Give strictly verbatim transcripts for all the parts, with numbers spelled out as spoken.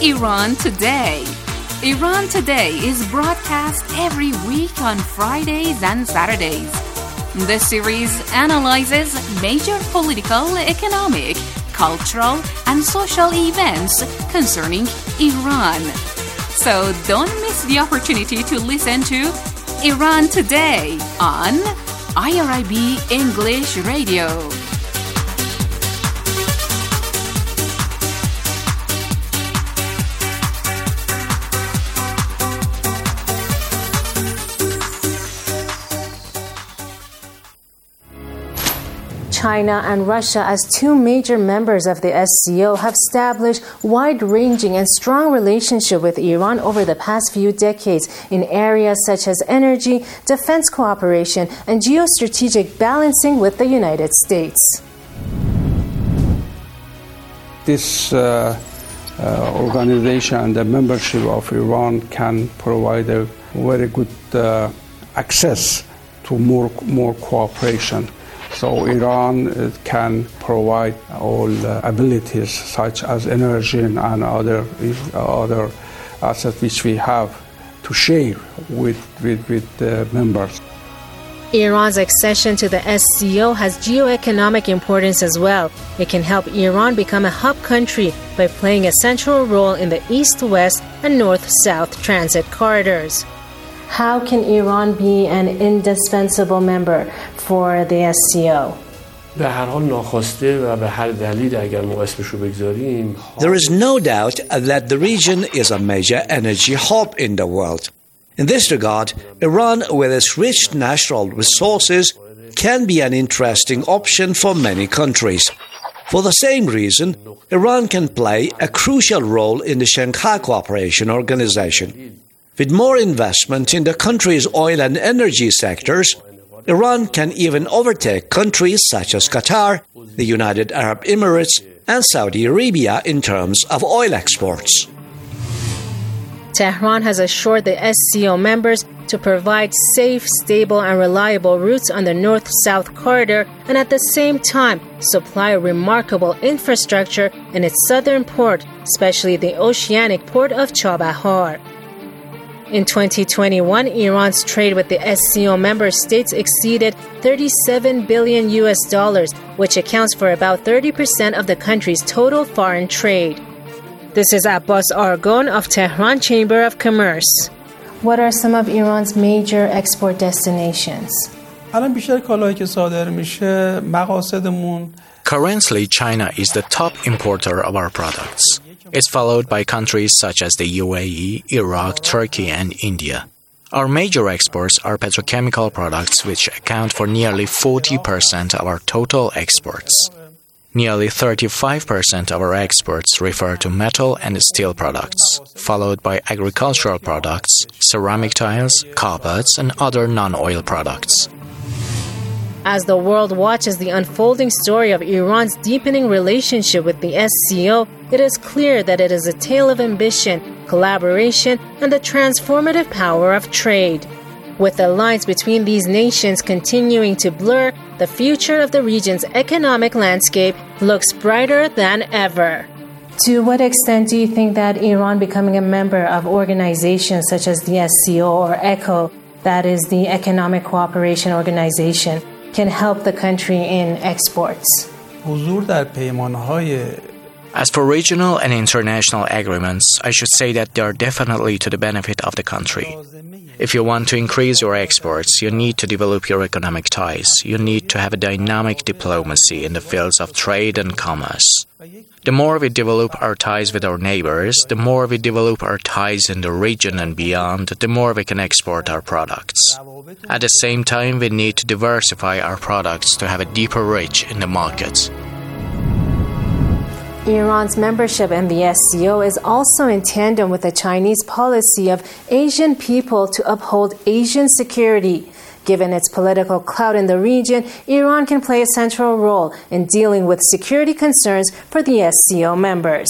Iran Today. Iran Today is broadcast every week on Fridays and Saturdays. The series analyzes major political, economic, cultural, and social events concerning Iran. So don't miss the opportunity to listen to Iran Today on I R I B English Radio. China and Russia, as two major members of the S C O, have established wide-ranging and strong relationship with Iran over the past few decades in areas such as energy, defense cooperation, and geostrategic balancing with the United States. This uh, uh, organization and the membership of Iran can provide a very good uh, access to more more cooperation. So Iran uh, can provide all uh, abilities such as energy and other uh, other assets which we have to share with with, with the members. Iran's accession to the S C O has geoeconomic importance as well. It can help Iran become a hub country by playing a central role in the east-west and north-south transit corridors. How can Iran be an indispensable member for the S C O? There is no doubt that the region is a major energy hub in the world. In this regard, Iran, with its rich natural resources, can be an interesting option for many countries. For the same reason, Iran can play a crucial role in the Shanghai Cooperation Organization. With more investment in the country's oil and energy sectors, Iran can even overtake countries such as Qatar, the United Arab Emirates, and Saudi Arabia in terms of oil exports. Tehran has assured the S C O members to provide safe, stable, and reliable routes on the north-south corridor and at the same time supply a remarkable infrastructure in its southern port, especially the oceanic port of Chabahar. In twenty twenty-one, Iran's trade with the S C O member states exceeded thirty-seven billion U S dollars, which accounts for about thirty percent of the country's total foreign trade. This is Abbas Argon of Tehran Chamber of Commerce. What are some of Iran's major export destinations? Currently, China is the top importer of our products. It's followed by countries such as the U A E, Iraq, Turkey, and India. Our major exports are petrochemical products, which account for nearly forty percent of our total exports. Nearly thirty-five percent of our exports refer to metal and steel products, followed by agricultural products, ceramic tiles, carpets, and other non-oil products. As the world watches the unfolding story of Iran's deepening relationship with the S C O, it is clear that it is a tale of ambition, collaboration, and the transformative power of trade. With the lines between these nations continuing to blur, the future of the region's economic landscape looks brighter than ever. To what extent do you think that Iran becoming a member of organizations such as the S C O or ECO, that is the Economic Cooperation Organization, can help the country in exports? As for regional and international agreements, I should say that they are definitely to the benefit of the country. If you want to increase your exports, you need to develop your economic ties. You need to have a dynamic diplomacy in the fields of trade and commerce. The more we develop our ties with our neighbors, the more we develop our ties in the region and beyond, the more we can export our products. At the same time, we need to diversify our products to have a deeper reach in the market. Iran's membership in the S C O is also in tandem with the Chinese policy of Asian people to uphold Asian security. Given its political clout in the region, Iran can play a central role in dealing with security concerns for the S C O members.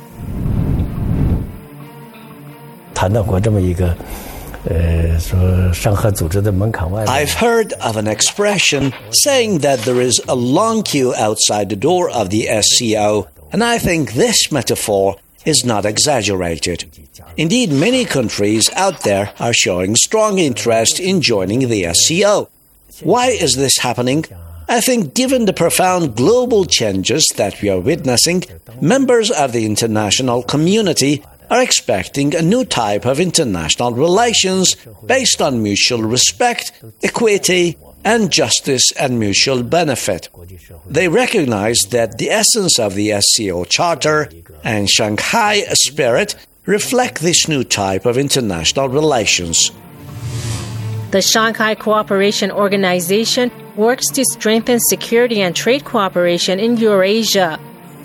I've heard of an expression saying that there is a long queue outside the door of the S C O, and I think this metaphor is not exaggerated. Indeed, many countries out there are showing strong interest in joining the S C O. Why is this happening? I think given the profound global changes that we are witnessing, members of the international community are expecting a new type of international relations based on mutual respect, equity, and justice and mutual benefit. They recognize that the essence of the S C O Charter and Shanghai spirit reflect this new type of international relations. The Shanghai Cooperation Organization works to strengthen security and trade cooperation in Eurasia.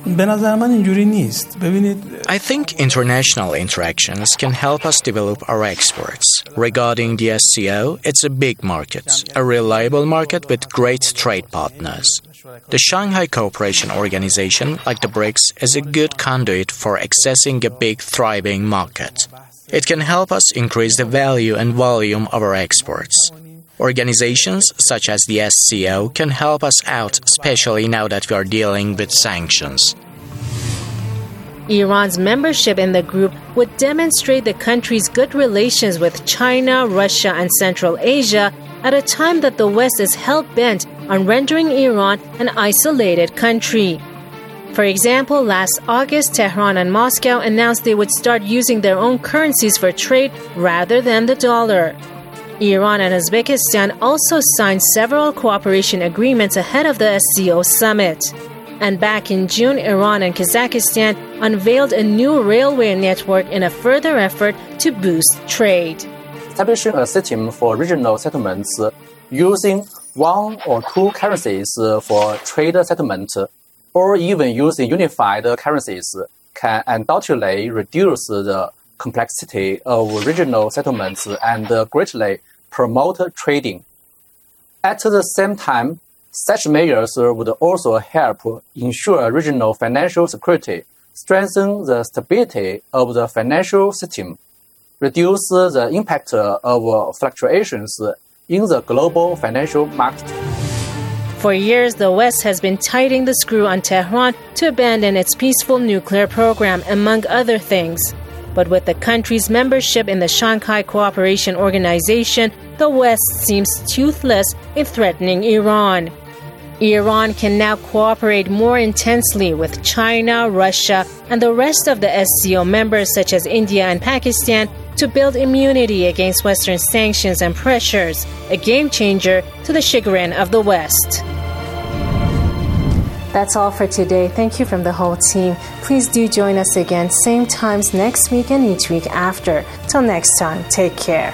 I think international interactions can help us develop our exports. Regarding the S C O, it's a big market, a reliable market with great trade partners. The Shanghai Cooperation Organization, like the BRICS, is a good conduit for accessing a big, thriving market. It can help us increase the value and volume of our exports. Organizations such as the S C O can help us out, especially now that we are dealing with sanctions. Iran's membership in the group would demonstrate the country's good relations with China, Russia, and Central Asia at a time that the West is hell-bent on rendering Iran an isolated country. For example, last August, Tehran and Moscow announced they would start using their own currencies for trade rather than the dollar. Iran and Uzbekistan also signed several cooperation agreements ahead of the S C O summit. And back in June, Iran and Kazakhstan unveiled a new railway network in a further effort to boost trade. Establishing a system for regional settlements using one or two currencies for trade settlement, or even using unified currencies, can undoubtedly reduce the complexity of regional settlements and greatly promote trading. At the same time, such measures would also help ensure regional financial security, strengthen the stability of the financial system, reduce the impact of fluctuations in the global financial market. For years, the West has been tightening the screw on Tehran to abandon its peaceful nuclear program, among other things. But with the country's membership in the Shanghai Cooperation Organization, the West seems toothless in threatening Iran. Iran can now cooperate more intensely with China, Russia, and the rest of the S C O members such as India and Pakistan to build immunity against Western sanctions and pressures, a game changer to the chagrin of the West. That's all for today. Thank you from the whole team. Please do join us again, same times next week and each week after. Till next time, take care.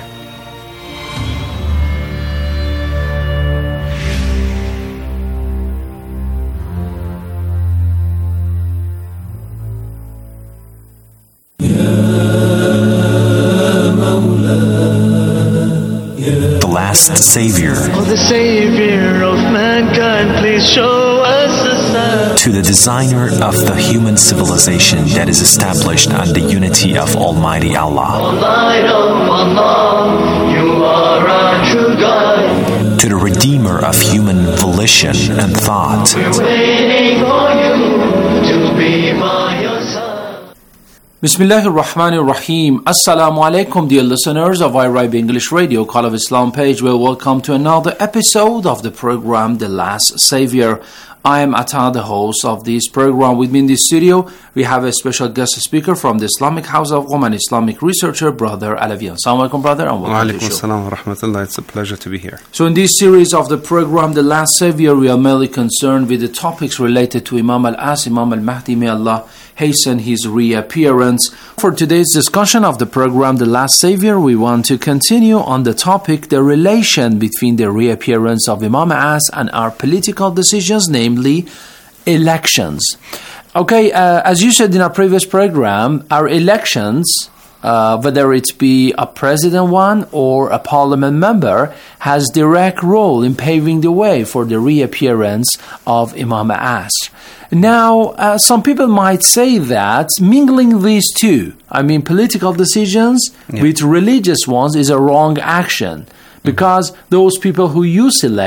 The Last Savior. Oh, the Savior of mankind, please show us a sign. To the designer of the human civilization that is established on the unity of Almighty Allah. O light of Allah, you are our true guide. To the redeemer of human volition and thought. We're waiting for you to be by your side. Bismillahir Rahmanir Rahim. Assalamu alaikum, dear listeners of iRibe English Radio, Call of Islam page. Well, welcome to another episode of the program, The Last Savior. I am Atta, the host of this program. With me in the studio, we have a special guest speaker from the Islamic House of Qom, Islamic researcher, Brother Alavi. Assalamu alaikum, brother, and welcome to the show. Wa alaikum assalam wa rahmatullah. It's a pleasure to be here. So in this series of the program, The Last Savior, we are mainly concerned with the topics related to Imam al-As, Imam al-Mahdi. May Allah hasten his reappearance. For today's discussion of the program, The Last Savior, we want to continue on the topic, the relation between the reappearance of Imam al-As and our political decisions, namely elections. Okay, uh, as you said in our previous program, our elections, uh, whether it be a president one or a parliament member, has direct role in paving the way for the reappearance of Imam al-As. Now, uh, some people might say that mingling these two, I mean political decisions yeah. with religious ones, is a wrong action, because those people who you select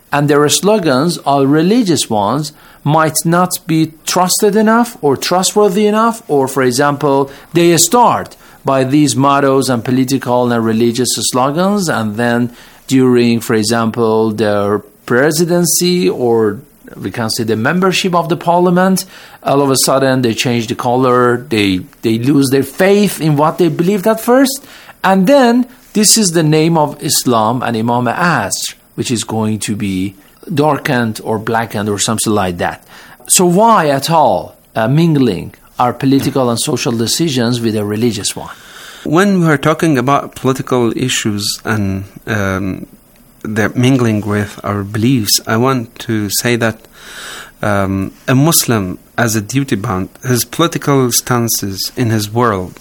and their slogans are religious ones, might not be trusted enough or trustworthy enough, or, for example, they start by these mottos and political and religious slogans, and then during, for example, their presidency, or we can say the membership of the parliament, all of a sudden they change the color, they, they lose their faith in what they believed at first, and then this is the name of Islam and Imam Asr, which is going to be darkened or blackened or something like that. So why at all uh, mingling our political and social decisions with a religious one? When we are talking about political issues and um, they're mingling with our beliefs, I want to say that um, a Muslim, as a duty bound, his political stances in his world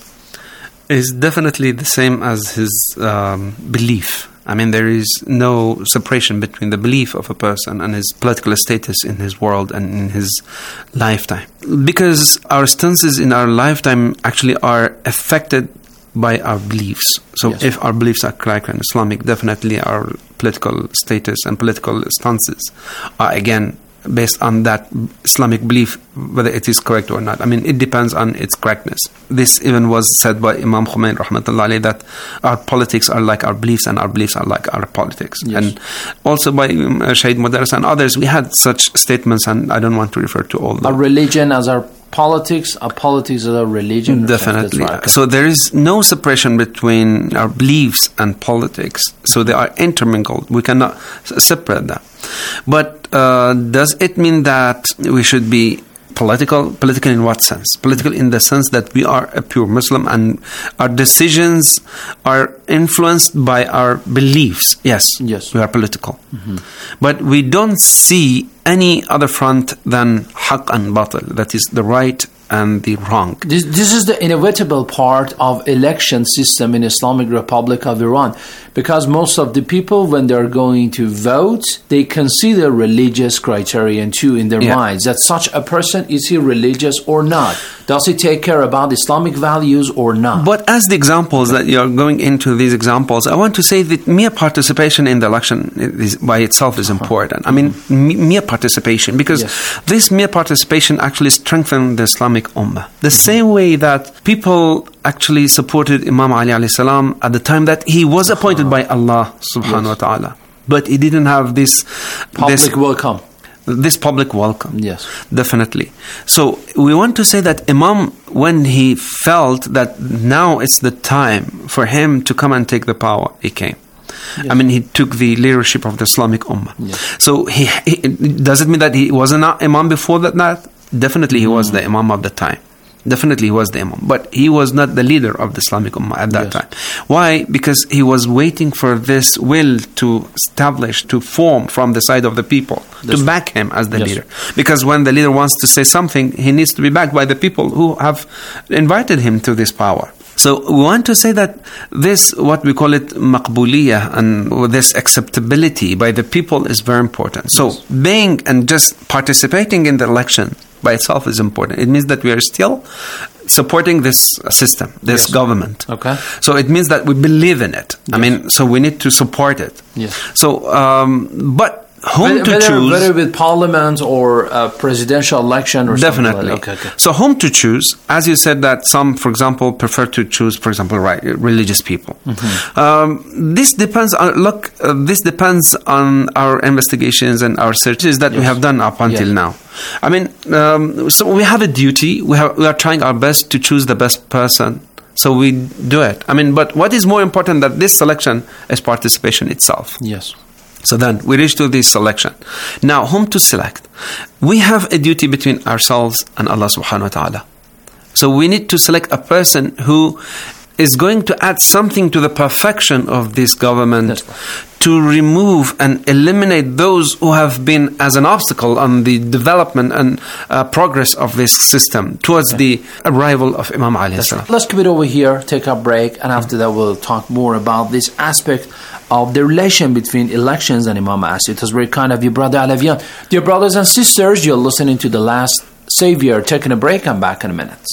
is definitely the same as his um, belief. I mean, there is no separation between the belief of a person and his political status in his world and in his lifetime. Because our stances in our lifetime actually are affected by our beliefs. So yes. If our beliefs are correct and Islamic, definitely our political status and political stances are, again, based on that Islamic belief, whether it is correct or not. I mean, it depends on its correctness. This even was said by Imam Khomeini, rahmatullah alayhi, that our politics are like our beliefs and our beliefs are like our politics. Yes. And also by um, Shaykh Mudaris and others, we had such statements, and I don't want to refer to all of them. Our religion as our politics, our politics as our religion. Definitely. Right, okay. So there is no separation between our beliefs and politics. So they are intermingled. We cannot separate them. But uh, does it mean that we should be political? Political in what sense? Political in the sense that we are a pure Muslim and our decisions are influenced by our beliefs. Yes, yes. We are political. Mm-hmm. But we don't see any other front than haqq and batil, that is the right and the wrong. This, this is the inevitable part of election system in Islamic Republic of Iran, because most of the people, when they're going to vote, they consider religious criterion too in their yeah. minds, that such a person, is he religious or not? Does he take care about Islamic values or not? But as the examples that you're going into these examples, I want to say that mere participation in the election is, by itself is important. I mean, mere participation, because yes. this mere participation actually strengthens the Islamic Ummah. The same way that people actually supported Imam Ali alayhi salam at the time that he was appointed by Allah subhanahu yes. wa ta'ala. But he didn't have this public this, welcome. This public welcome. Yes. Definitely. So we want to say that Imam, when he felt that now it's the time for him to come and take the power, he came. Yes. I mean, he took the leadership of the Islamic Ummah. Yes. So he, he does it mean that he was an Imam before that? that? Definitely he mm. was the Imam of the time. Definitely he was the Imam. But he was not the leader of the Islamic Ummah at that yes. time. Why? Because he was waiting for this will to establish, to form from the side of the people, That's to back him as the yes. leader. Because when the leader wants to say something, he needs to be backed by the people who have invited him to this power. So we want to say that this, what we call it, maqbuliyah, and this acceptability by the people is very important. So yes. being and just participating in the election by itself is important. It means that we are still supporting this system, this yes. government. Okay. So it means that we believe in it. Yes. I mean, so we need to support it. Yes. So, um, but whom whether, to whether, choose? Whether with parliament or a presidential election or definitely. something like that. Okay, okay. So whom to choose? As you said that some, for example, prefer to choose, for example, right, religious people. Mm-hmm. Um, this depends on, look, uh, this depends on our investigations and our searches that yes. we have done up until yes. now. I mean, um, so we have a duty. We have, we are trying our best to choose the best person. So we do it. I mean, but what is more important than this selection is participation itself. Yes. So then we reach to this selection. Now, whom to select? We have a duty between ourselves and Allah subhanahu wa ta'ala. So we need to select a person who is going to add something to the perfection of this government, to remove and eliminate those who have been as an obstacle on the development and uh, progress of this system towards okay. the arrival of Imam Ali. Right. Let's keep it over here, take a break, and after that we'll talk more about this aspect of the relation between elections and Imam Asr. It was very kind of you, Brother Alavian. Dear brothers and sisters, you're listening to The Last Savior. Taking a break, I'm back in a minute.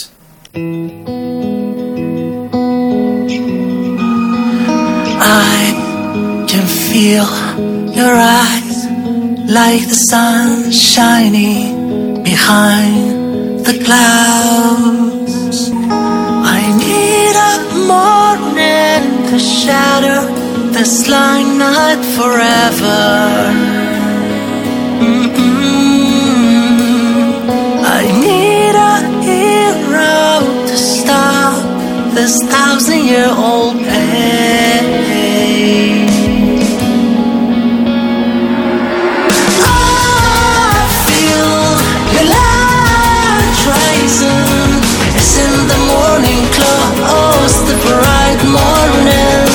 I can feel your eyes like the sun shining behind the clouds. I need a morning to shatter this long night forever. Mm-mm. I need a hero to stop this thousand-year-old pain. It's in the morning, close the bright morning.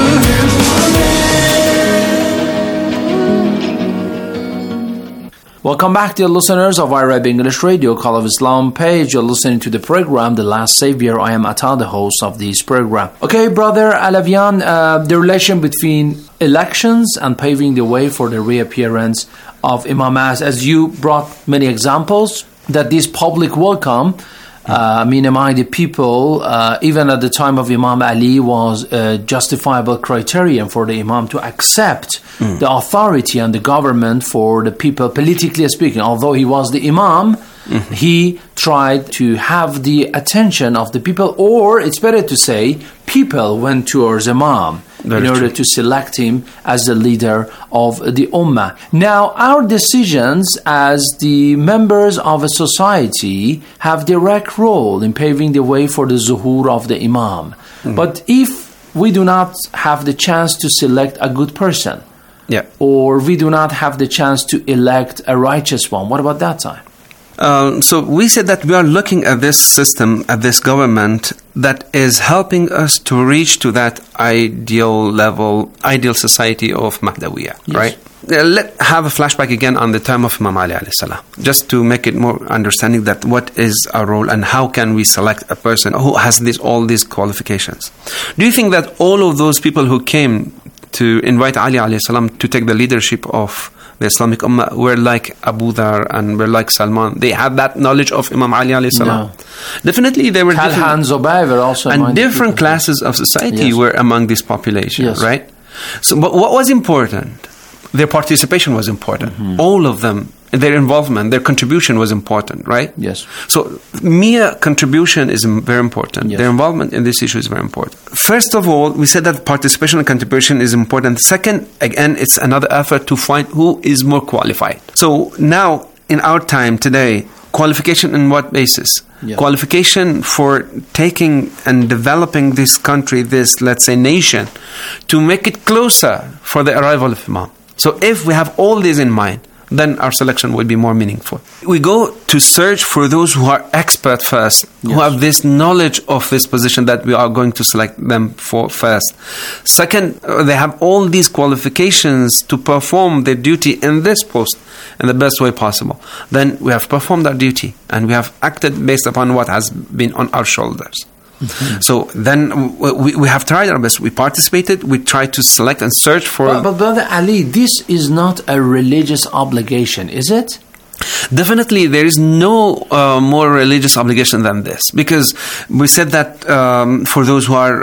Welcome back, dear listeners of Arab English Radio, Call of Islam page. You're listening to the program, The Last Savior. I am Atta, the host of this program. Okay, brother Alavian, uh, the relation between elections and paving the way for the reappearance of Imam Mahdi, as you brought many examples, that this public welcome, uh, I mean, among the people, uh, even at the time of Imam Ali, was a justifiable criterion for the Imam to accept mm. the authority and the government for the people, politically speaking. Although he was the Imam, mm-hmm. he tried to have the attention of the people, or it's better to say, people went towards Imam. Very in order true. to select him as the leader of the Ummah. Now, our decisions as the members of a society have direct role in paving the way for the zuhur of the Imam. Mm. But if we do not have the chance to select a good person, yeah. or we do not have the chance to elect a righteous one, what about that time? Um, so we said that we are looking at this system, at this government that is helping us to reach to that ideal level, ideal society of Mahdawiyya, yes. right? Uh, let's have a flashback again on the time of Imam Ali alayhi salam, just to make it more understanding that what is our role and how can we select a person who has this, all these qualifications. Do you think that all of those people who came to invite Ali alayhi salam to take the leadership of the Islamic Ummah were like Abu Dhar and were like Salman? They had that knowledge of Imam Ali alayhi salam? No. Definitely they were different. Zubayr were also and different people. Classes of society yes. were among this population, yes. right? So, but what was important? Their participation was important. Mm-hmm. All of them, their involvement, their contribution was important, right? Yes. So mere contribution is very important. Yes. Their involvement in this issue is very important. First of all, we said that participation and contribution is important. Second, again, it's another effort to find who is more qualified. So now, in our time today, qualification in what basis? Yeah. Qualification for taking and developing this country, this, let's say, nation, to make it closer for the arrival of Imam. So if we have all these in mind, then our selection will be more meaningful. We go to search for those who are expert first, yes. who have this knowledge of this position that we are going to select them for first. Second, they have all these qualifications to perform their duty in this post in the best way possible. Then we have performed our duty and we have acted based upon what has been on our shoulders. Mm-hmm. So then we, we have tried our best. We participated. We tried to select and search for. But, but Brother Ali, this is not a religious obligation, is it? Definitely, there is no uh, more religious obligation than this, because we said that um, for those who are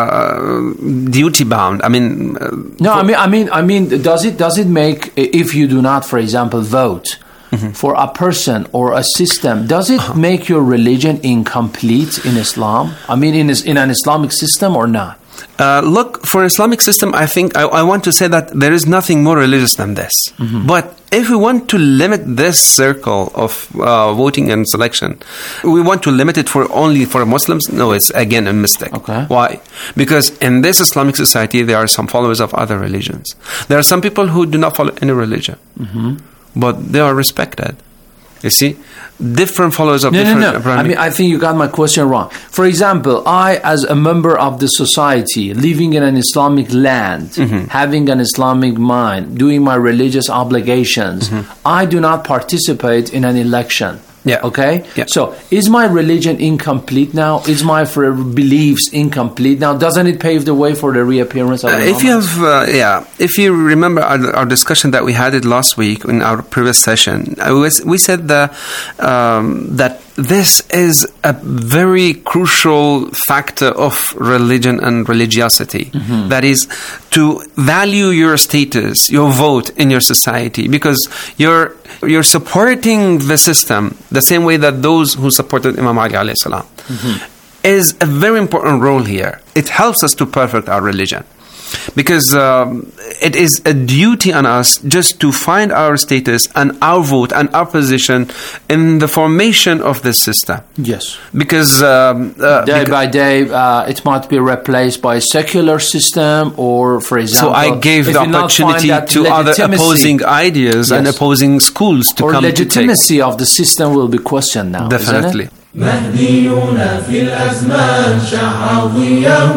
uh, duty bound. I mean, uh, no, I mean, I mean, I mean, does it does it make, if you do not, for example, vote mm-hmm. for a person or a system, does it uh-huh. make your religion incomplete in Islam? I mean, in in an Islamic system or not? Uh, look, for Islamic system, I think I, I want to say that there is nothing more religious than this. Mm-hmm. But if we want to limit this circle of uh, voting and selection, we want to limit it for only for Muslims. No, it's again a mistake. Okay. Why? Because in this Islamic society, there are some followers of other religions. There are some people who do not follow any religion, mm-hmm. but they are respected. You see, different followers of no, different... No, no, no. I mean, I think you got my question wrong. For example, I, as a member of the society, living in an Islamic land, mm-hmm. having an Islamic mind, doing my religious obligations, mm-hmm. I do not participate in an election. Yeah. Okay? Yeah. So, is my religion incomplete now? Is my beliefs incomplete now? Doesn't it pave the way for the reappearance of uh, If you have, uh, yeah, if you remember our, our discussion that we had it last week in our previous session, I was, we said the, um, that this is a very crucial factor of religion and religiosity. Mm-hmm. That is, to value your status, your vote in your society, because you're you're supporting the system the same way that those who supported Imam Ali alayhi salam. Mm-hmm. Is a very important role here. It helps us to perfect our religion. Because um, it is a duty on us just to find our status and our vote and our position in the formation of this system. Yes. Because um, uh, day beca- by day, uh, it might be replaced by a secular system, or, for example, so I gave the opportunity to other opposing ideas, yes, and opposing schools to or come to take. legitimacy of the system will be questioned now. Definitely. مهديون في الأزمان شع ضيه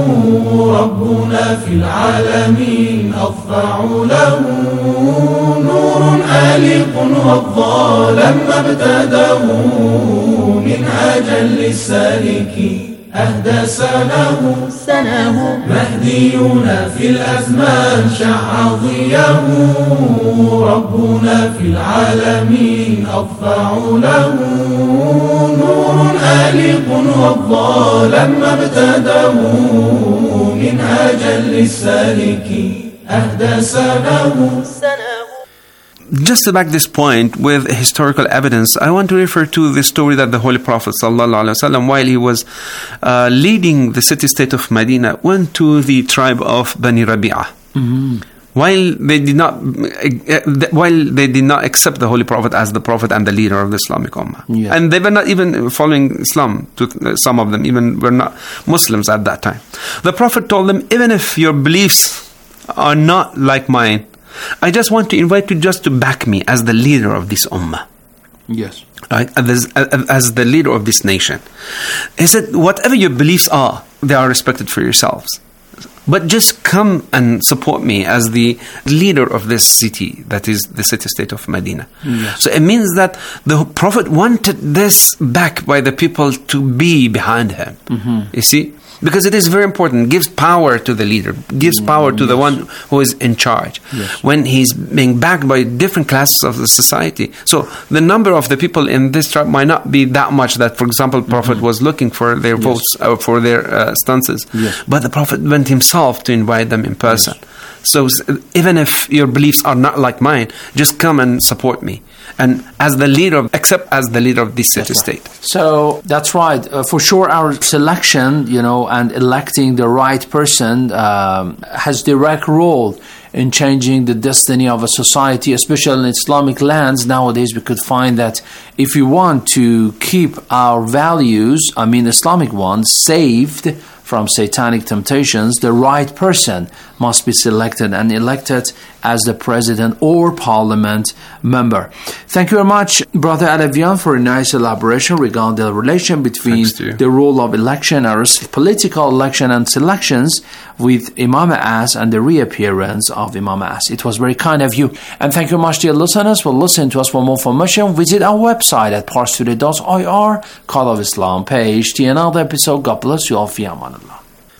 ربنا في العالمين أضفع له نور آلق والظالم ابتداه منهاجا للسالكين أهدى سناه سناه مهديون في الأزمان شع ضيه ربنا في العالمين أضفع له نور آلق والظالم ابتداه منهاجا للسالكين أهدى سناه Just to back this point with historical evidence, I want to refer to the story that the Holy Prophet ﷺ, while he was uh, leading the city-state of Medina, went to the tribe of Bani Rabi'ah. Mm-hmm. While they did not, uh, while they did not accept the Holy Prophet as the Prophet and the leader of the Islamic Ummah, yeah. and they were not even following Islam. To uh, some of them, even were not Muslims at that time. The Prophet told them, even if your beliefs are not like mine, I just want to invite you just to back me as the leader of this ummah. Yes. Right? As, as the leader of this nation. He said, whatever your beliefs are, they are respected for yourselves. But just come and support me as the leader of this city, that is the city-state of Medina. Yes. So it means that the Prophet wanted this back by the people to be behind him. Mm-hmm. You see? Because it is very important. It gives power to the leader, gives power to yes. the one who is in charge. Yes. When he's being backed by different classes of the society. So the number of the people in this tribe might not be that much that, for example, the Prophet mm-hmm. was looking for their yes. votes, or for their uh, stances. Yes. But the Prophet went himself to invite them in person. Yes. So even if your beliefs are not like mine, just come and support me. And as the leader, of, except as the leader of this city-state. Right. So that's right. Uh, for sure, our selection, you know, and electing the right person um, has direct role in changing the destiny of a society, especially in Islamic lands. Nowadays, we could find that if we want to keep our values, I mean Islamic ones, saved from satanic temptations, the right person must be selected and elected as the president or parliament member. Thank you very much, Brother Alavian, for a nice elaboration regarding the relation between the role of election, or political election and selections with Imam As and the reappearance of Imam As. It was very kind of you. And thank you very much, dear listeners, for listening to us. For more information, visit our website at parstoday dot I R, Call of Islam page. To another episode. God bless you all. Fi aman Allah.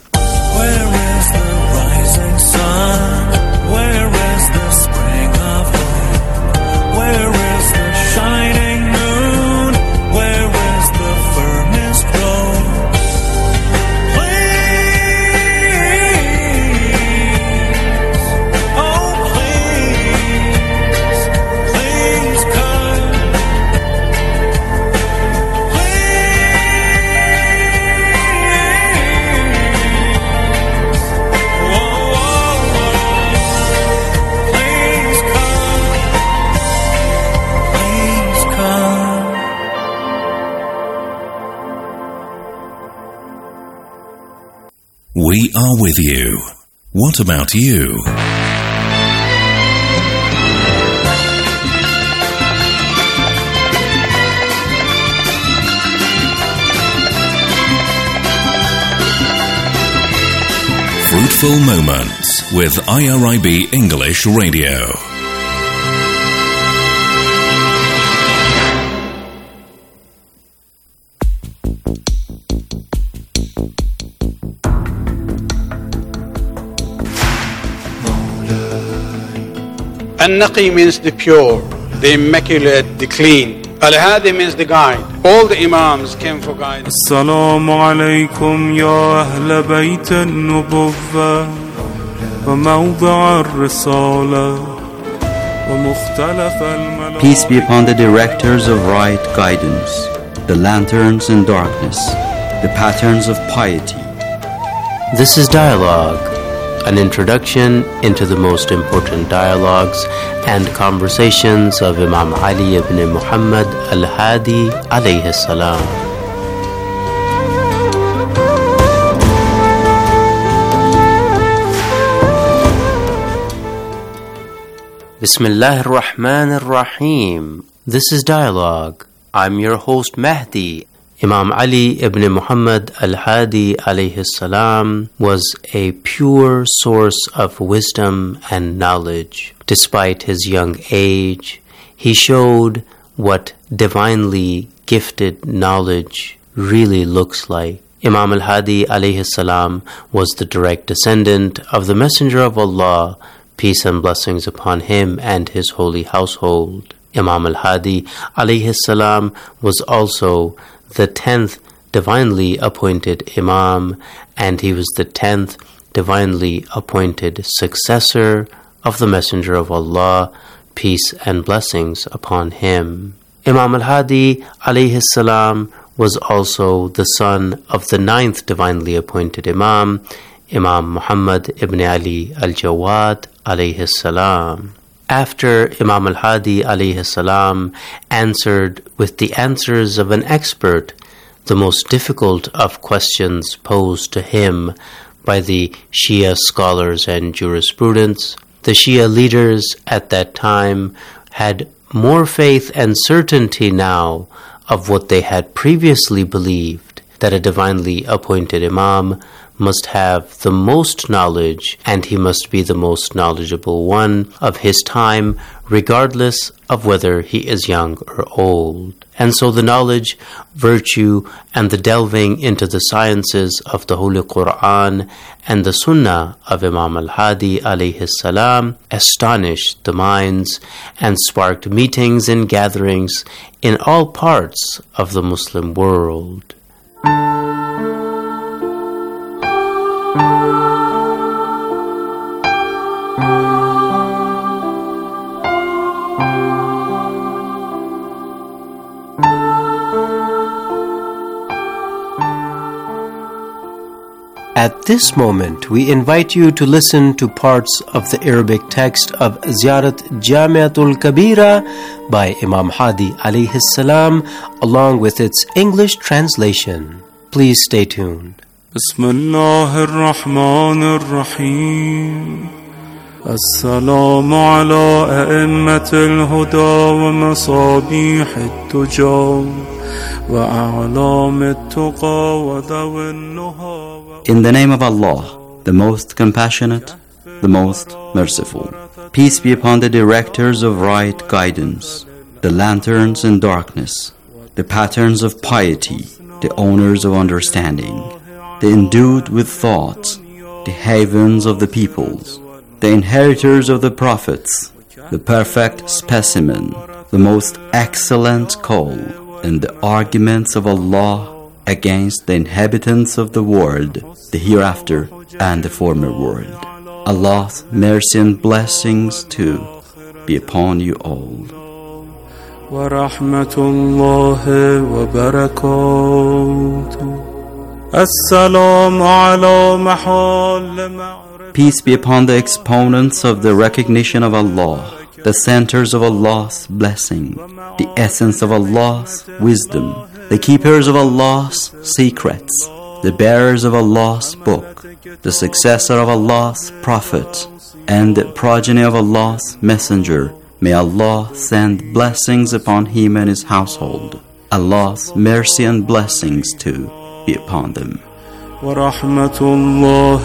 Where is the rising sun? Where is the spring of hope? Where is the shining moon? Where is the furnace glow? Please, oh please, please come. We are with you. What about you? Fruitful Moments with I R I B English Radio. An-Naqi means the pure, the immaculate, the clean. Al-Hadi means the guide. All the Imams came for guidance. السلام عليكم يا أهل بيت النبوة وموضع الرسالة ومختلف الملائكة. Peace be upon the directors of right guidance, the lanterns in darkness, the patterns of piety. This is Dialogue, an introduction into the most important dialogues and conversations of Imam Ali ibn Muhammad al-Hadi alayhi salam. Bismillah ar-Rahman ar-Rahim. This is Dialogue. I'm your host Mahdi. Imam Ali ibn Muhammad al-Hadi alayhi salam was a pure source of wisdom and knowledge. Despite his young age, he showed what divinely gifted knowledge really looks like. Imam al-Hadi alayhi salam was the direct descendant of the Messenger of Allah, peace and blessings upon him and his holy household. Imam al-Hadi alayhi salam was also the tenth divinely appointed Imam, and he was the tenth divinely appointed successor of the Messenger of Allah, peace and blessings upon him. Imam al-Hadi alayhi salam was also the son of the ninth divinely appointed Imam, Imam Muhammad ibn Ali al-Jawad alayhi salam. After Imam al-Hadi alayhi salam answered with the answers of an expert the most difficult of questions posed to him by the Shia scholars and jurisprudents, the Shia leaders at that time had more faith and certainty now of what they had previously believed, that a divinely appointed Imam must have the most knowledge, and he must be the most knowledgeable one of his time, regardless of whether he is young or old. And so the knowledge, virtue, and the delving into the sciences of the Holy Quran and the Sunnah of Imam al-Hadi alayhi salam astonished the minds and sparked meetings and gatherings in all parts of the Muslim world. At this moment, we invite you to listen to parts of the Arabic text of Ziyarat Jamiatul Kabira by Imam Hadi alayhi salam, along with its English translation. Please stay tuned. Bismillah ar-Rahman ar-Rahim. السلام على أئمة الهدى ومصابيح التجار وأعلام التقى وذوي النهى. In the name of Allah, the most compassionate, the most merciful. Peace be upon the directors of right guidance, the lanterns in darkness, the patterns of piety, the owners of understanding, the endued with thought, the havens of the peoples, the inheritors of the prophets, the perfect specimen, the most excellent call, and the arguments of Allah against the inhabitants of the world, the hereafter and the former world. Allah's mercy and blessings too be upon you all. ورحمة الله وبركاته. السلام على محل. Peace be upon the exponents of the recognition of Allah, the centers of Allah's blessing, the essence of Allah's wisdom, the keepers of Allah's secrets, the bearers of Allah's book, the successor of Allah's prophet, and the progeny of Allah's messenger. May Allah send blessings upon him and his household. Allah's mercy and blessings too be upon them. ورحمة الله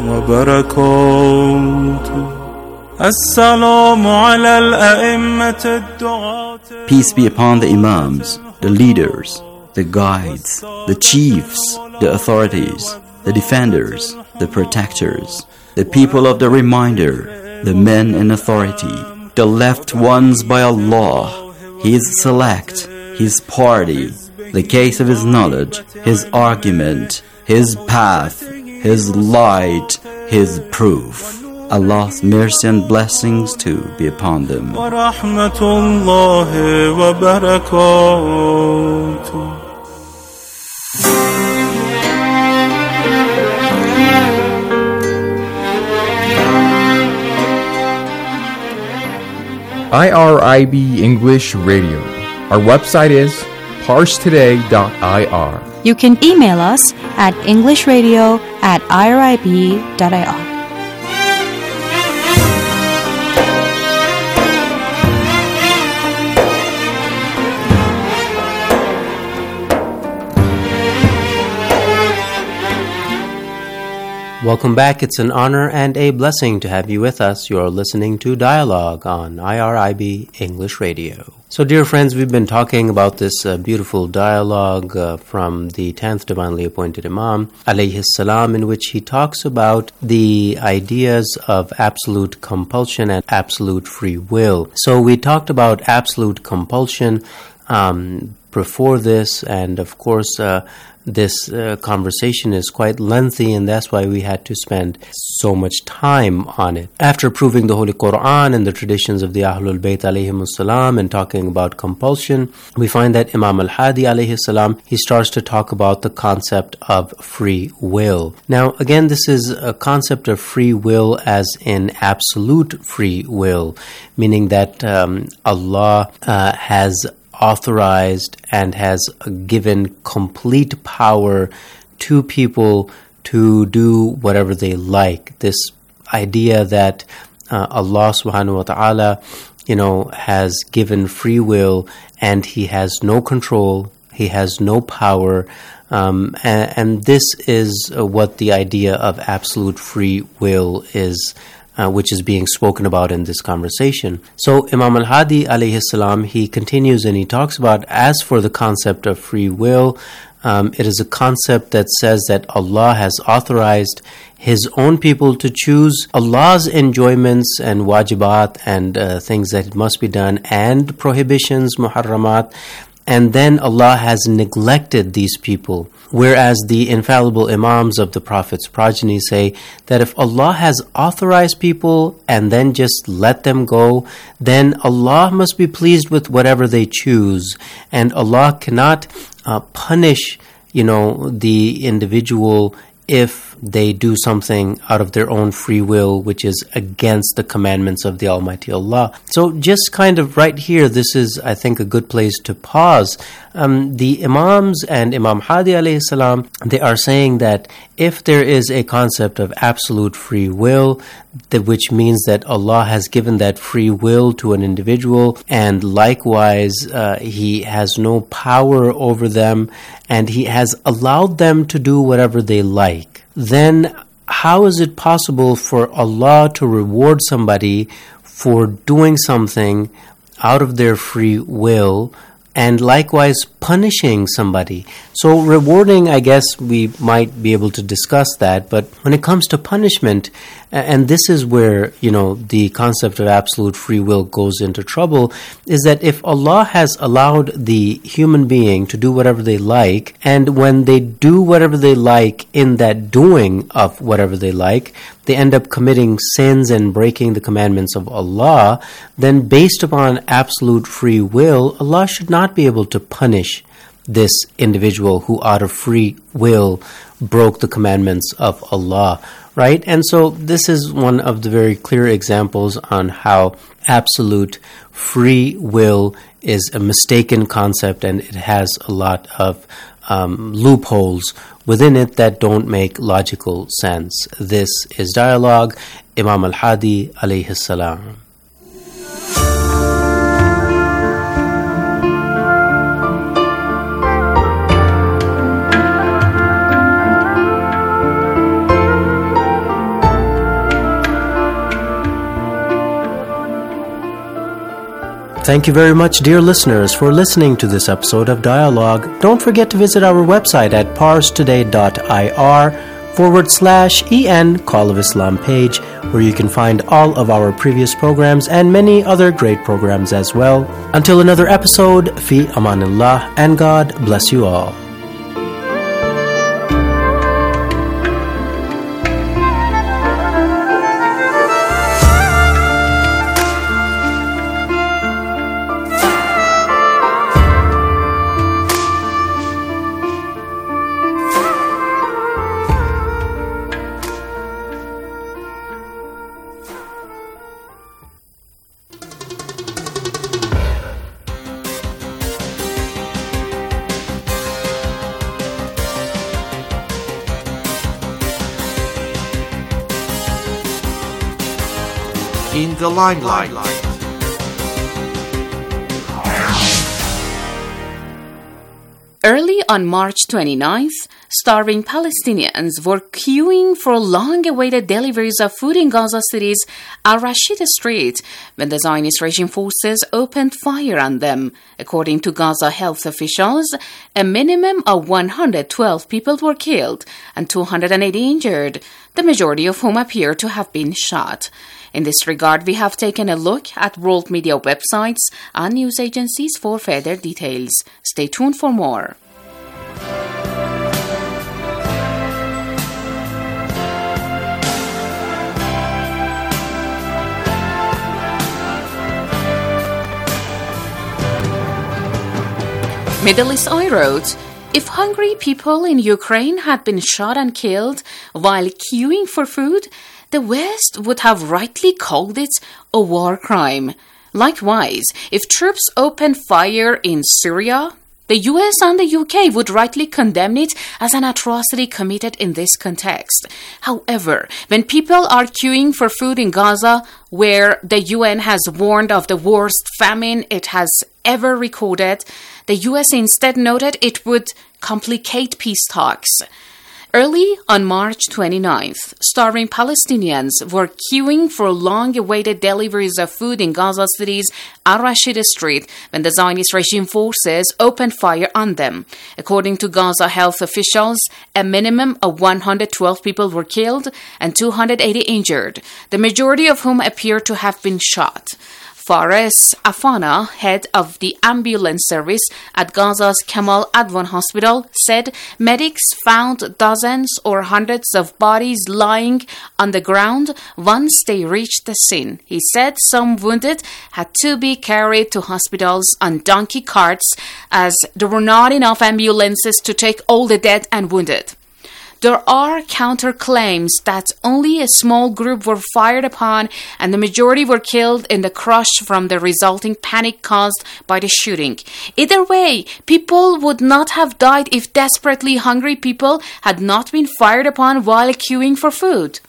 وبركاته. السلام على الأئمة الدعاة. Peace be upon the Imams, the leaders, the guides, the chiefs, the authorities, the defenders, the protectors, the people of the reminder, the men in authority, the left ones by Allah, His select, his party, the case of his knowledge, his argument, his path, his light, his proof. Allah's mercy and blessings too be upon them. ورحمة الله وبركاته. I R I B English Radio. Our website is pars today dot I R. You can email us at englishradio at I R I B dot I R. Welcome back. It's an honor and a blessing to have you with us. You're listening to Dialogue on I R I B English Radio. So, dear friends, we've been talking about this uh, beautiful dialogue uh, from the tenth Divinely Appointed Imam, alayhi salam, in which he talks about the ideas of absolute compulsion and absolute free will. So, we talked about absolute compulsion um, before this, and of course, uh, this uh, conversation is quite lengthy, and that's why we had to spend so much time on it. After proving the Holy Quran and the traditions of the Ahlul Bayt alayhimus salam and talking about compulsion, we find that Imam al-Hadi alayhi salam, he starts to talk about the concept of free will. Now, again, this is a concept of free will as in absolute free will, meaning that um, Allah uh, has authorized and has given complete power to people to do whatever they like. This idea that uh, Allah subhanahu wa ta'ala, you know, has given free will and He has no control, He has no power, um, and, and this is uh, what the idea of absolute free will is, Uh, which is being spoken about in this conversation. So Imam al-Hadi alayhi salam, he continues and he talks about, as for the concept of free will, um, it is a concept that says that Allah has authorized His own people to choose Allah's enjoyments and wajibat and uh, things that must be done and prohibitions, muharramat, and then Allah has neglected these people. Whereas the infallible Imams of the Prophet's progeny say that if Allah has authorized people and then just let them go, then Allah must be pleased with whatever they choose, and Allah cannot uh, punish, you know, the individual if they do something out of their own free will, which is against the commandments of the Almighty Allah. So just kind of right here, this is, I think, a good place to pause. Um, the Imams and Imam Hadi alayhi salam, they are saying that if there is a concept of absolute free will, that which means that Allah has given that free will to an individual, and likewise uh, He has no power over them, and He has allowed them to do whatever they like, then how is it possible for Allah to reward somebody for doing something out of their free will, and likewise punishing somebody? So rewarding, I guess we might be able to discuss that, but when it comes to punishment, and this is where, you know, the concept of absolute free will goes into trouble, is that if Allah has allowed the human being to do whatever they like, and when they do whatever they like in that doing of whatever they like, they end up committing sins and breaking the commandments of Allah, then based upon absolute free will, Allah should not be able to punish this individual who out of free will broke the commandments of Allah, right? And so this is one of the very clear examples on how absolute free will is a mistaken concept, and it has a lot of um, loopholes within it that don't make logical sense. This is Dialogue, Imam al-Hadi alayhi salam. Thank you very much, dear listeners, for listening to this episode of Dialogue. Don't forget to visit our website at pars today dot I R, forward slash en Call of Islam page, where you can find all of our previous programs and many other great programs as well. Until another episode, fi amanillah, and God bless you all. In the limelight. Early on March twenty-ninth, starving Palestinians were queuing for long-awaited deliveries of food in Gaza City's Al-Rashid Street when the Zionist regime forces opened fire on them. According to Gaza health officials, a minimum of one hundred twelve people were killed and two hundred eighty injured, the majority of whom appear to have been shot. In this regard, we have taken a look at world media websites and news agencies for further details. Stay tuned for more. Middle East Eye wrote, if hungry people in Ukraine had been shot and killed while queuing for food, the West would have rightly called it a war crime. Likewise, if troops opened fire in Syria, the U S and the U K would rightly condemn it as an atrocity committed in this context. However, when people are queuing for food in Gaza, where the U N has warned of the worst famine it has ever recorded, the U S instead noted it would complicate peace talks. Early on March twenty-ninth, starving Palestinians were queuing for long-awaited deliveries of food in Gaza City's Al-Rashid Street when the Zionist regime forces opened fire on them. According to Gaza health officials, a minimum of one hundred twelve people were killed and two hundred eighty injured, the majority of whom appear to have been shot. Fares Afana, head of the ambulance service at Gaza's Kamal Adwan Hospital, said medics found dozens or hundreds of bodies lying on the ground once they reached the scene. He said some wounded had to be carried to hospitals on donkey carts as there were not enough ambulances to take all the dead and wounded. There are counterclaims that only a small group were fired upon and the majority were killed in the crush from the resulting panic caused by the shooting. Either way, people would not have died if desperately hungry people had not been fired upon while queuing for food.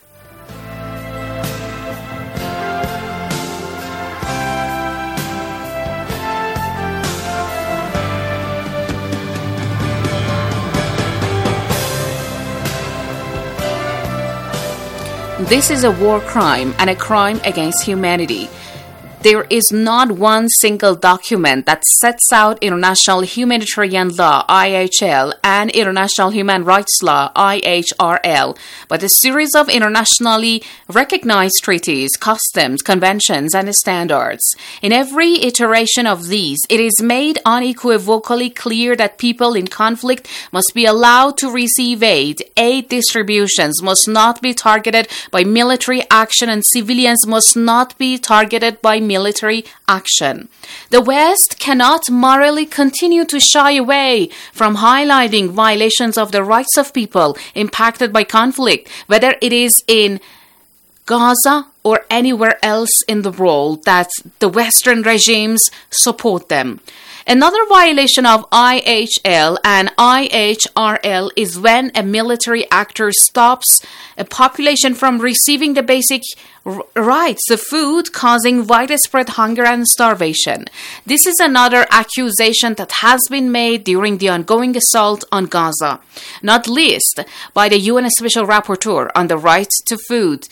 This is a war crime and a crime against humanity. There is not one single document that sets out international humanitarian law, I H L, and international human rights law, I H R L, but a series of internationally recognized treaties, customs, conventions, and standards. In every iteration of these, it is made unequivocally clear that people in conflict must be allowed to receive aid. Aid distributions must not be targeted by military action, and civilians must not be targeted by military action. The West cannot morally continue to shy away from highlighting violations of the rights of people impacted by conflict, whether it is in Gaza or anywhere else in the world that the Western regimes support them. Another violation of I H L and I H R L is when a military actor stops a population from receiving the basic r- rights of food, causing widespread hunger and starvation. This is another accusation that has been made during the ongoing assault on Gaza, not least by the U N Special Rapporteur on the right to food.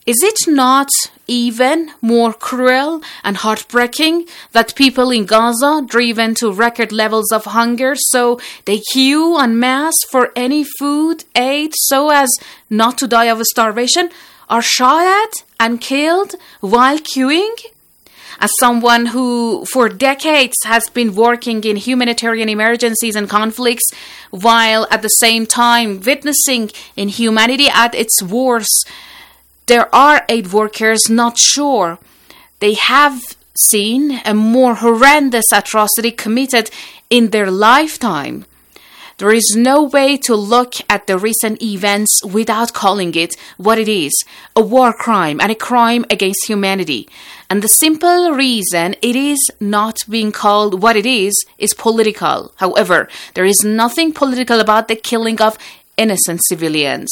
Is it not even more cruel and heartbreaking that people in Gaza, driven to record levels of hunger, so they queue en masse for any food aid so as not to die of starvation, are shot at and killed while queuing? As someone who for decades has been working in humanitarian emergencies and conflicts, while at the same time witnessing inhumanity at its worst, there are aid workers not sure they have seen a more horrendous atrocity committed in their lifetime. There is no way to look at the recent events without calling it what it is, a war crime and a crime against humanity. And the simple reason it is not being called what it is is political. However, there is nothing political about the killing of innocent civilians.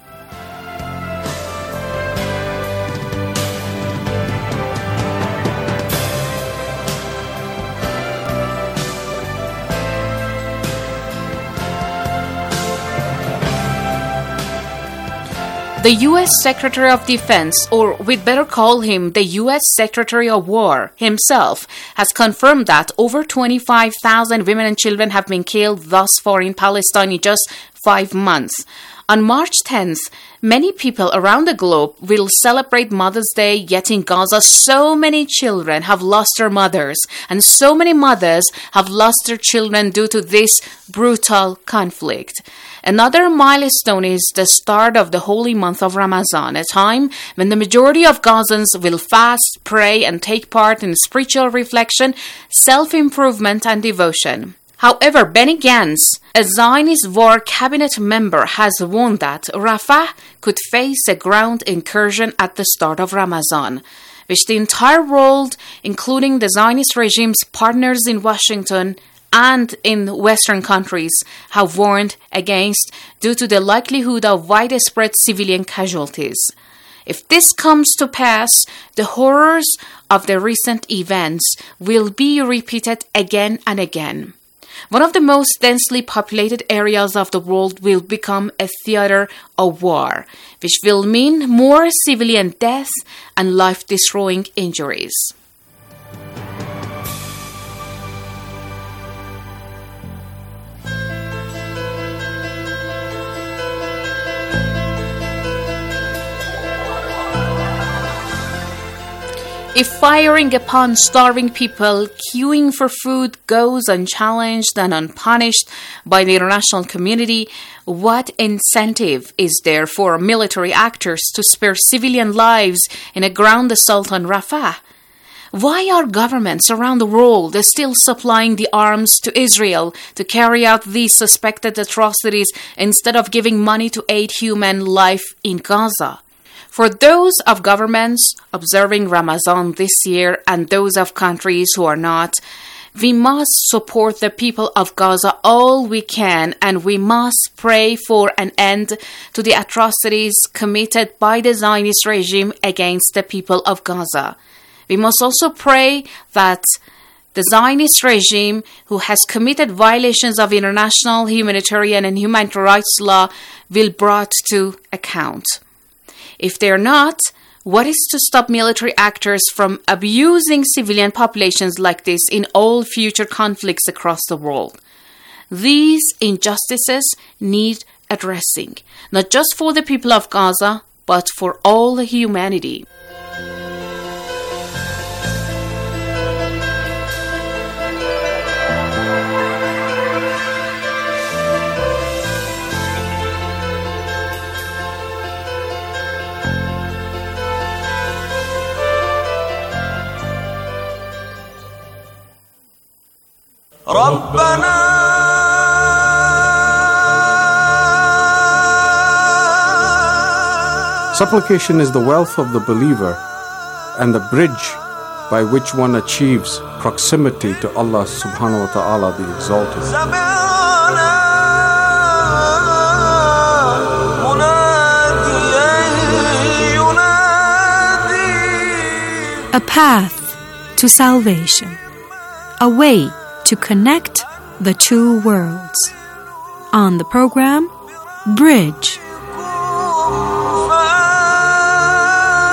The U S Secretary of Defense, or we'd better call him the U S Secretary of War himself, has confirmed that over twenty-five thousand women and children have been killed thus far in Palestine in just five months. On March tenth, many people around the globe will celebrate Mother's Day, yet in Gaza, so many children have lost their mothers, and so many mothers have lost their children due to this brutal conflict. Another milestone is the start of the holy month of Ramadan, a time when the majority of Gazans will fast, pray, and take part in spiritual reflection, self-improvement, and devotion. However, Benny Gantz, a Zionist war cabinet member, has warned that Rafah could face a ground incursion at the start of Ramadan, which the entire world, including the Zionist regime's partners in Washington and in Western countries, have warned against due to the likelihood of widespread civilian casualties. If this comes to pass, the horrors of the recent events will be repeated again and again. One of the most densely populated areas of the world will become a theater of war, which will mean more civilian deaths and life-destroying injuries. If firing upon starving people queuing for food goes unchallenged and unpunished by the international community, what incentive is there for military actors to spare civilian lives in a ground assault on Rafah? Why are governments around the world still supplying the arms to Israel to carry out these suspected atrocities instead of giving money to aid human life in Gaza? For those of governments observing Ramadan this year and those of countries who are not, we must support the people of Gaza all we can, and we must pray for an end to the atrocities committed by the Zionist regime against the people of Gaza. We must also pray that the Zionist regime, who has committed violations of international humanitarian and human rights law, will be brought to account. If they're not, what is to stop military actors from abusing civilian populations like this in all future conflicts across the world? These injustices need addressing, not just for the people of Gaza, but for all humanity. Supplication is the wealth of the believer and the bridge by which one achieves proximity to Allah subhanahu wa ta'ala the Exalted. A path to salvation. A way to connect the two worlds. On the program, Bridge.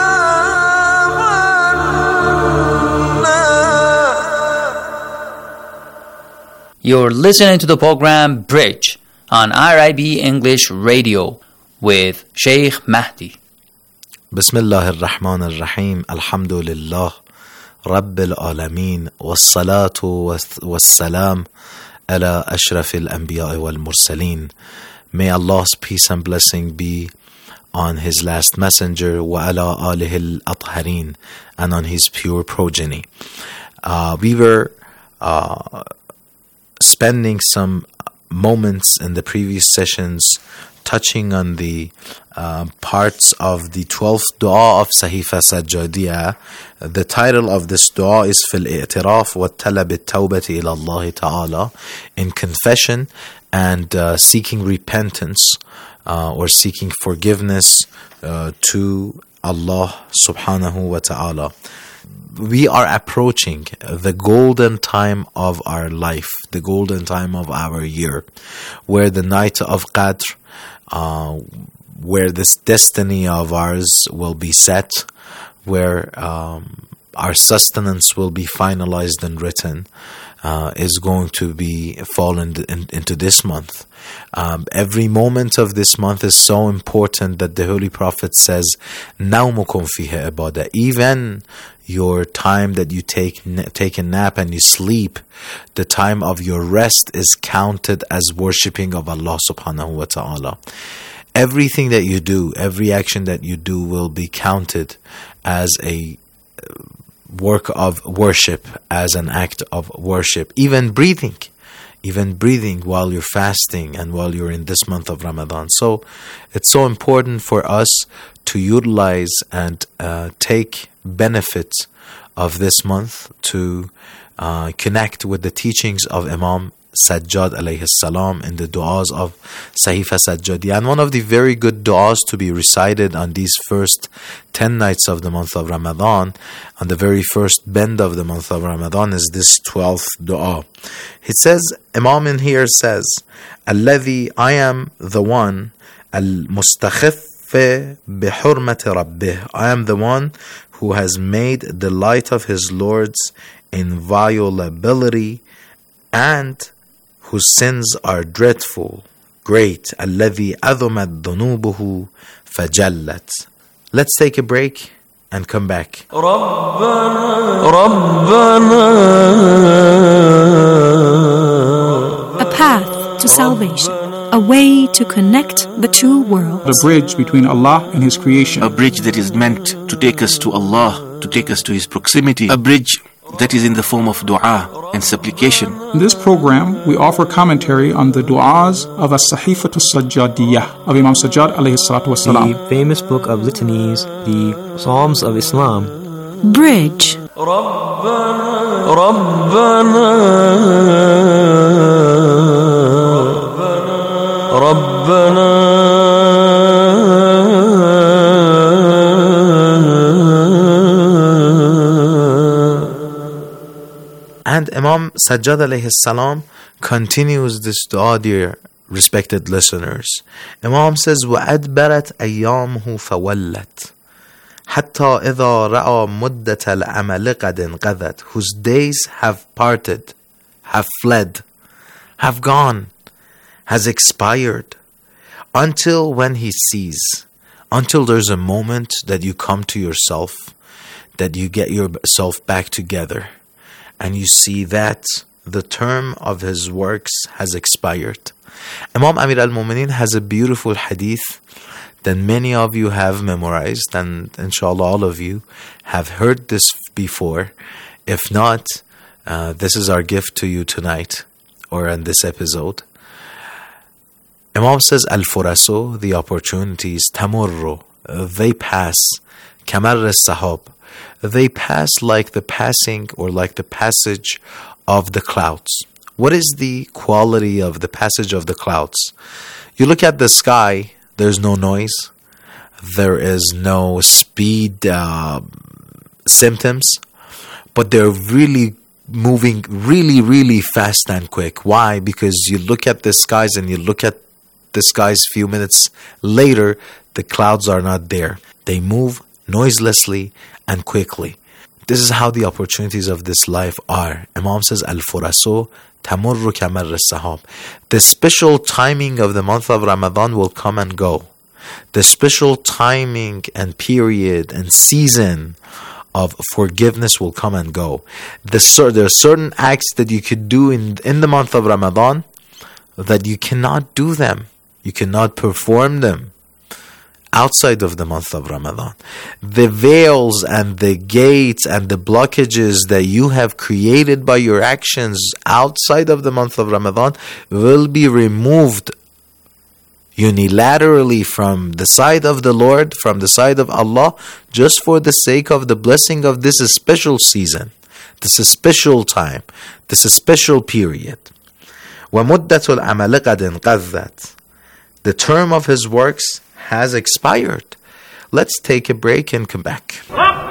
You're listening to the program Bridge on I R I B English Radio with Sheikh Mahdi. Bismillah ar-Rahman ar-Rahim. Alhamdulillah Rabbil Alameen. Wassalatu wassalam ala ashrafil anbiya wal mursaleen. May Allah's peace and blessing be on His last messenger, wa ala alihi al-atharin, and on his pure progeny. Uh, we were uh, spending some moments in the previous sessions touching on the uh, parts of the twelfth dua of Sahifa Sajjadiyah. The title of this dua is Fil I'tiraf wa Talab at-Tawbati ila Allah Ta'ala, in confession and uh, seeking repentance uh, or seeking forgiveness uh, to Allah Subhanahu wa Ta'ala. We are approaching the golden time of our life, the golden time of our year, where the night of Qadr, uh, where this destiny of ours will be set, where um, our sustenance will be finalized and written, uh, is going to be fallen in, into this month. Um, every moment of this month is so important that the Holy Prophet says, "Nawmukum fiha ibadah." Even your time that you take take a nap and you sleep, the time of your rest is counted as worshipping of Allah Subhanahu wa Ta'ala. Everything that you do, every action that you do will be counted as a work of worship, as an act of worship. Even breathing, even breathing while you're fasting and while you're in this month of Ramadan. So it's so important for us to utilize and uh, take benefit of this month to uh, connect with the teachings of Imam Sajjad alayhi salam in the du'as of Sahifa Sajjadiyah. And one of the very good du'as to be recited on these first ten nights of the month of Ramadan, on the very first bend of the month of Ramadan, is this twelfth du'a. It says, Imam in here says, Alladhi, I am the one, al-mustakhif bihurmati rabbih. I am the one who has made the light of his Lord's inviolability and whose sins are dreadful, great. الذي أذمت ذنوبه فجلت. Let's take a break and come back. A path to salvation, a way to connect the two worlds. The bridge between Allah and His creation. A bridge that is meant to take us to Allah, to take us to His proximity. A bridge that is in the form of dua and supplication. In this program, we offer commentary on the du'as of As-Sahifatu Sajjadiyah of Imam Sajjad alayhi salatu wasalam. The famous book of litanies, the Psalms of Islam. Bridge. ربنا ربنا ربنا And Imam Sajjad alayhi salam continues this dua, dear respected listeners. Imam says, وَأَدْبَرَتْ أَيَّامُهُ فَوَلَّتْ حَتَّى إِذَا رَأَى مُدَّةَ الْعَمَلِ قَدْ انْقَذَتْ. Whose days have parted, have fled, have gone, has expired, until when he sees, until there's a moment that you come to yourself, that you get yourself back together, and you see that the term of his works has expired. Imam Amir al-Mu'mineen has a beautiful hadith that many of you have memorized, and inshallah all of you have heard this before. If not, uh, this is our gift to you tonight or in this episode. Imam says, Al-Furaso, the opportunities, Tamurru, they pass, Kamar as-Sahab, they pass like the passing or like the passage of the clouds. What is the quality of the passage of the clouds? You look at the sky, there's no noise, there is no speed uh, symptoms, but they're really moving really, really fast and quick. Why? Because you look at the skies and you look at the skies few minutes later, the clouds are not there. They move noiselessly and quickly. This is how the opportunities of this life are. Imam says, Al-Furaso tamurru kamar as-sahab. The special timing of the month of Ramadan will come and go. The special timing and period and season of forgiveness will come and go. The, there are certain acts that you could do in, in the month of Ramadan that you cannot do them. You cannot perform them outside of the month of Ramadan. The veils and the gates and the blockages that you have created by your actions outside of the month of Ramadan will be removed unilaterally from the side of the Lord, from the side of Allah, just for the sake of the blessing of this special season, this special time, this special period. وَمُدَّةُ الْعَمَلِ قَدْ انْقَضَّتْ. The term of his works has expired. Let's take a break and come back.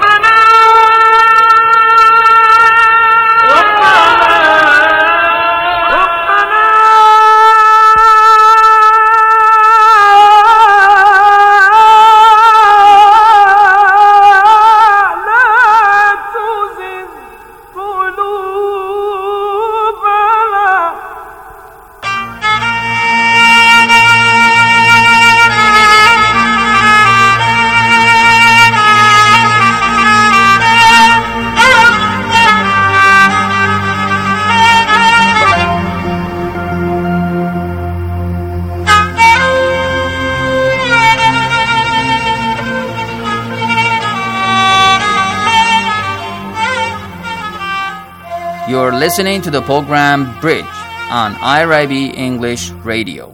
You're listening to the program Bridge on I R I B English Radio.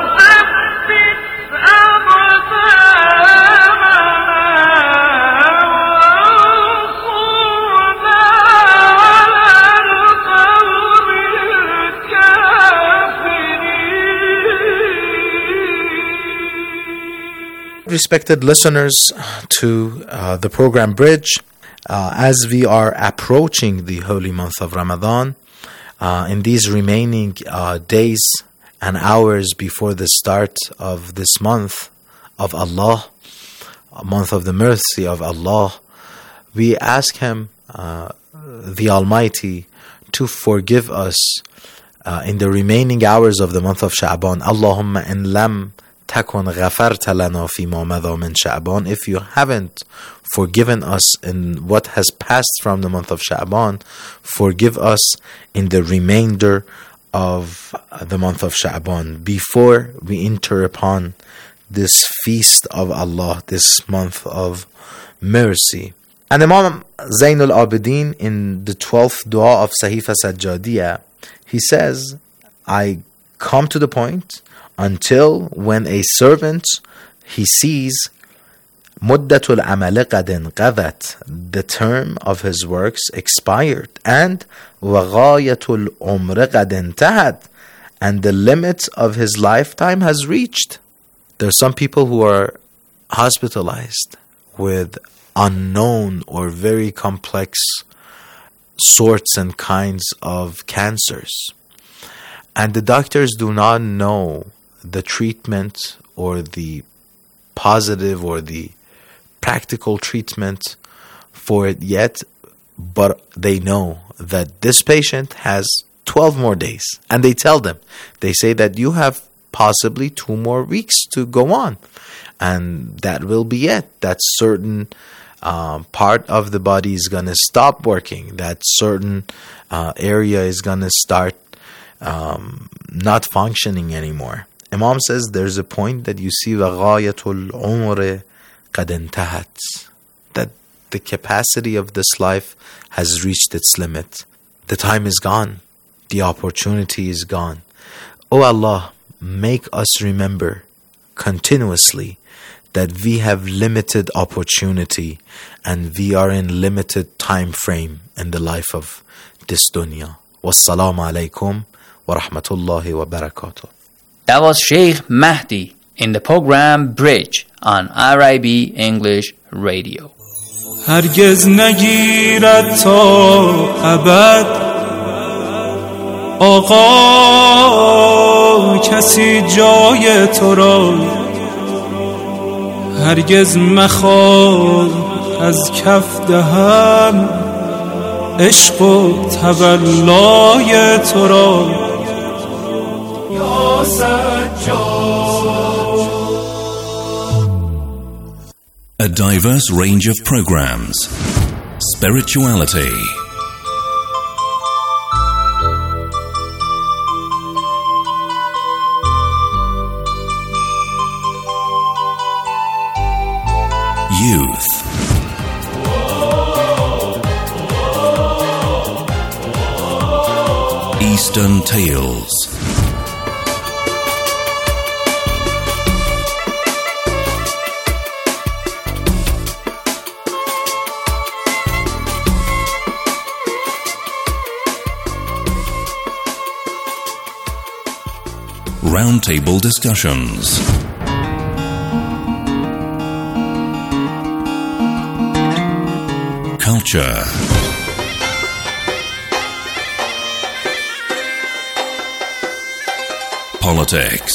Respected listeners to uh, the program Bridge, Uh, as we are approaching the holy month of Ramadan, uh, in these remaining uh, days and hours before the start of this month of Allah, a month of the mercy of Allah, we ask Him, uh, the Almighty, to forgive us uh, in the remaining hours of the month of Sha'ban. Allahumma in lam takun ghafarta lana fima madha min Sha'ban. If you haven't forgiven us in what has passed from the month of Sha'ban, forgive us in the remainder of the month of Sha'ban before we enter upon this feast of Allah, this month of mercy. And Imam Zainul Abidin, in the twelfth dua of Sahifa Sajjadiyah, he says, I come to the point until when a servant, he sees Muddatul amali qad inqadat, the term of his works expired, and Waghayatul umri qad intahat, and the limit of his lifetime has reached. There are some people who are hospitalized with unknown or very complex sorts and kinds of cancers, and the doctors do not know the treatment or the positive or the practical treatment for it yet, but they know that this patient has twelve more days, and they tell them, they say that you have possibly two more weeks to go on, and that will be it. That certain uh, part of the body is going to stop working, that certain uh, area is going to start um, not functioning anymore. Imam says there's a point that you see وَغَايَةُ الْعُمْرِ قَدْ انْتَهَتْ, that the capacity of this life has reached its limit. The time is gone. The opportunity is gone. Oh Allah, make us remember continuously that we have limited opportunity and we are in limited time frame in the life of this dunya. Wassalamu alaikum wa rahmatullahi wa barakatuh. That was Sheikh Mahdi in the program Bridge on I R I B English Radio. هرگز نگیرد تا ابد آقا کسی جای تو را، هرگز مخواه از کف دهم عشق و تقلای تو را یا سجاد. A diverse range of programs. Spirituality, youth, Eastern Tales, roundtable discussions, culture, politics,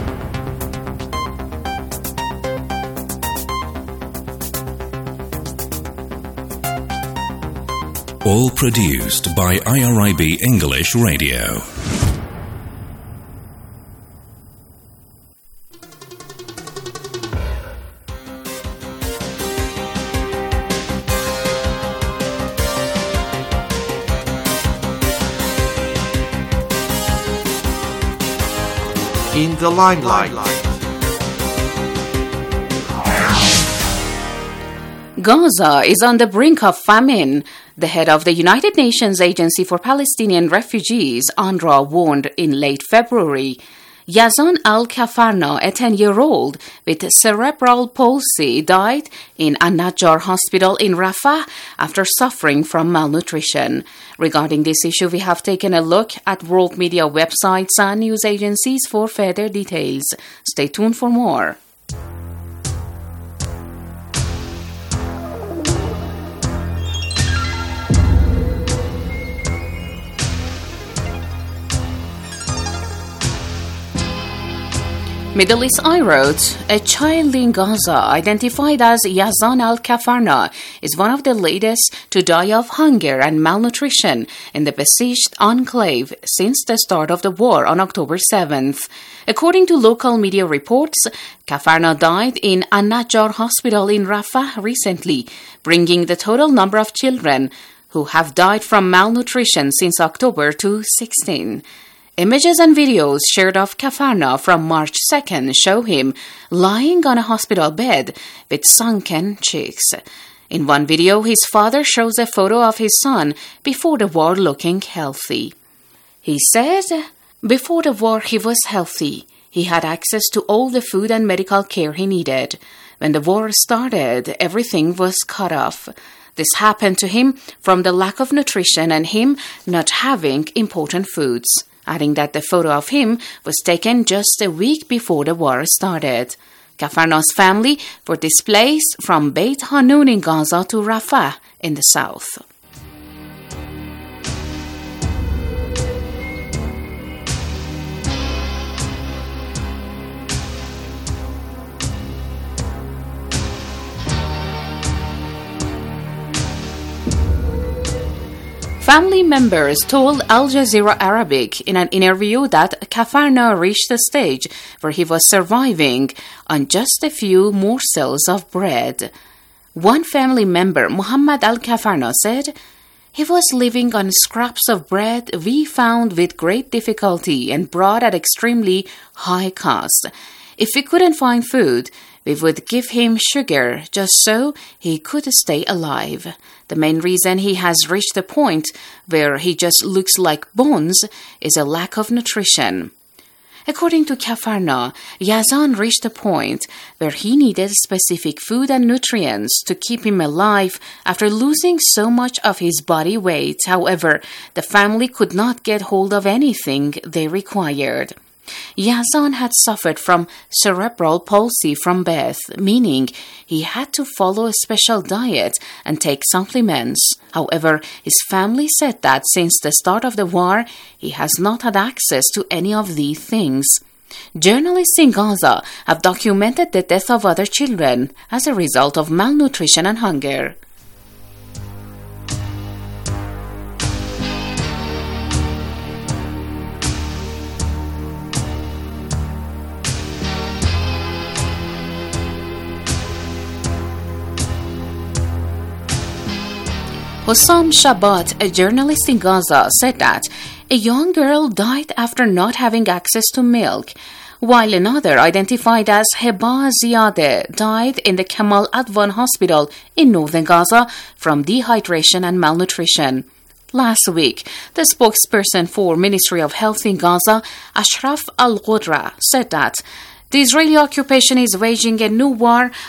all produced by I R I B English Radio. In the limelight. Gaza is on the brink of famine. The head of the United Nations Agency for Palestinian Refugees, UNRWA, warned in late February. Yazan Al-Kafarna, a ten-year-old with cerebral palsy, died in An-Najjar Hospital in Rafah after suffering from malnutrition. Regarding this issue, we have taken a look at world media websites and news agencies for further details. Stay tuned for more. Middle East Eye wrote, a child in Gaza identified as Yazan Al-Kafarna is one of the latest to die of hunger and malnutrition in the besieged enclave since the start of the war on October seventh. According to local media reports, Kafarna died in An-Najjar Hospital in Rafah recently, bringing the total number of children who have died from malnutrition since October to sixteen. Images and videos shared of Kafarna from March second show him lying on a hospital bed with sunken cheeks. In one video, his father shows a photo of his son before the war looking healthy. He said, before the war he was healthy. He had access to all the food and medical care he needed. When the war started, everything was cut off. This happened to him from the lack of nutrition and him not having important foods. Adding that the photo of him was taken just a week before the war started. Kafarna's family were displaced from Beit Hanun in Gaza to Rafah in the south. Family members told Al Jazeera Arabic in an interview that Kafarna reached a stage where he was surviving on just a few morsels of bread. One family member, Muhammad Al-Kafarna, said, he was living on scraps of bread we found with great difficulty and brought at extremely high cost. If we couldn't find food, we would give him sugar just so he could stay alive. The main reason he has reached a point where he just looks like bones is a lack of nutrition. According to Kafarna, Yazan reached a point where he needed specific food and nutrients to keep him alive after losing so much of his body weight. However, the family could not get hold of anything they required. Yazan had suffered from cerebral palsy from birth, meaning he had to follow a special diet and take supplements. However, his family said that since the start of the war, he has not had access to any of these things. Journalists in Gaza have documented the death of other children as a result of malnutrition and hunger. Hussam Shabat, a journalist in Gaza, said that a young girl died after not having access to milk, while another, identified as Heba Ziadeh, died in the Kamal Adwan Hospital in northern Gaza from dehydration and malnutrition. Last week, the spokesperson for Ministry of Health in Gaza, Ashraf Al-Ghudra, said that the Israeli occupation is waging a new war